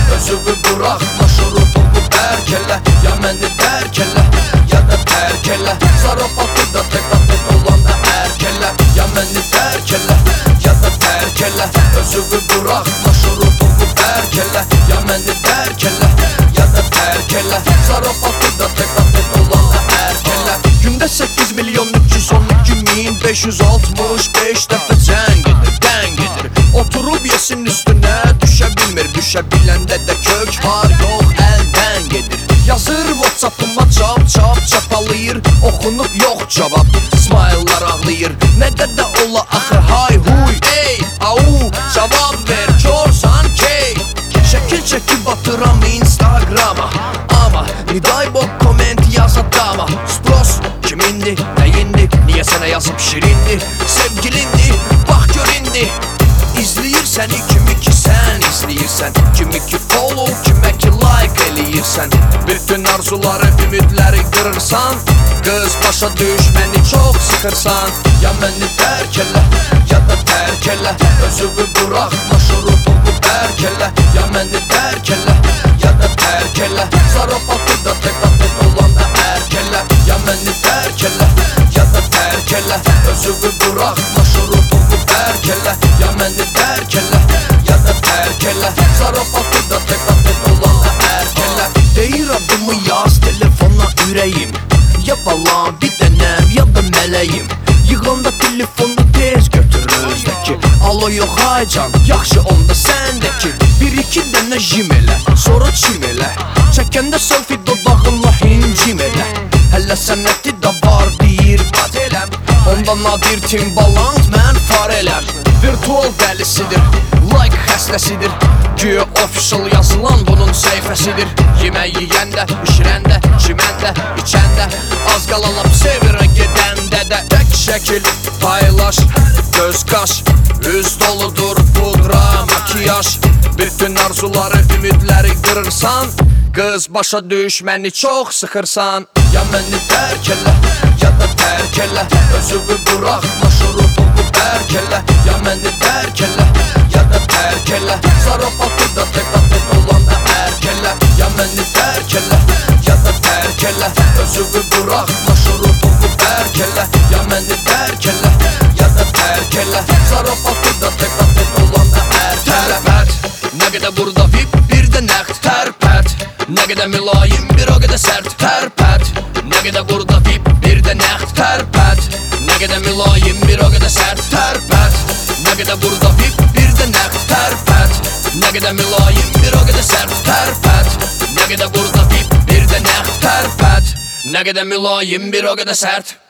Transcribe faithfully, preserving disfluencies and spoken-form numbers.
özünü bırak, marşrutumu tərk elə. Ya məni dərk elə, ya da tərk elə. Zarafatı da təkabət olanda ərk elə. Ya məni dərk elə, ya da tərk elə. Özünü bırak, marşrutumu tərk elə. Ya məni dərk elə, ya da tərk elə. Zarafatı da təkabət olanda ərk elə. Gündə səkkiz milyon üç yüz on iki min beş yüz altmış beş dəfə cəng edir, dəng edir. Oturub yesin üstünə düşə bilmir, düşə biləndə də kök var, yox əldən gedir. Yazır WhatsApp'ıma çap çap çapalayır, oxunub yox cavab, smile'lar ağlayır. Nə qədər ola axı hay huy, ey au, cavab ver, körsan key. Şəkil çəkib atıram Instagram'a, ama niday bok komment yaz adama. Spros kimindi, nəyindi, niyə sənə yazıb şirindi? Sevgilindi, bax gör indi. İzləyir səni kimi ki sən izləyirsən, kimi ki follow, kimə ki like eləyirsən. Bütün arzuları, ümidləri qırırsan, qız başa düş, məni çox sıxırsan. Ya məni dərk elə, ya da tərk elə. Özünü bırak, marşrutumu tərk elə. Ya məni dərk elə, ya da tərk elə. Zarafatı da təkabət olanda ərk elə. Ya məni dərk elə, ya da tərk elə. Özünü bırak, marşrutumu tərk elə. Ya məni dərk elə, ya da tərk elə. Zarafatı da təkabət olanda ərk elə. Deyir adımı yaz telefona ürəyim, ya balam bir dənəm, ya da mələyim. Yığanda telefonu tez götür özdəki. Alo yox aycan, yaxşı onda səndəki. Bir iki dənə jim elə, sonra çim elə. Çəkəndə selfie dodağınla hincim elə. Hələ sənəti də var deyir bat eləm. Onda nadir Timbaland mən far eləm. Virtual dəlisidir, like xəstəsidir. Güya official yazılan bunun səhifəsidir. Yemək yiyəndə, işirəndə, çiməndə, içəndə, az qalalap sevirə gedəndə də. Tək şəkil paylaş, göz qaş, üz doludur pudra, makiyaj. Bütün arzuları, ümidləri qırırsan, qız başa düş, məni çox sıxırsan. Ya məni dərk elə, ya da tərk elə. Özünü bırak, marşrutumu tərk elə. Ya məni dərk elə, ya da tərk elə. Zarafatı da təkabət olanda ərk elə. Ya məni dərk elə, ya da tərk elə. Özünü bırak, marşrutumu tərk elə. Ya məni dərk elə, ya da tərk elə. Zarafatı da təkabət olanda ərk elə. Tərpət, nə qədər burada vip, bir də nəqd. Tərpət, nə qədər mülayim, bir o qədər sərt. Tərpət, nə qədər burada vip, bir də nəqd. Tərpət, nə qədər mülayim, bir o qədər sərt. Tərpət, nə qədər burada vip, bir də nəqd. Tərpət, nə qədər mülayim, bir o qədər sərt. Tərpət, nə qədər burada vip, bir də nəqd. Tərpət, nə qədər mülayim, bir o qədər sərt.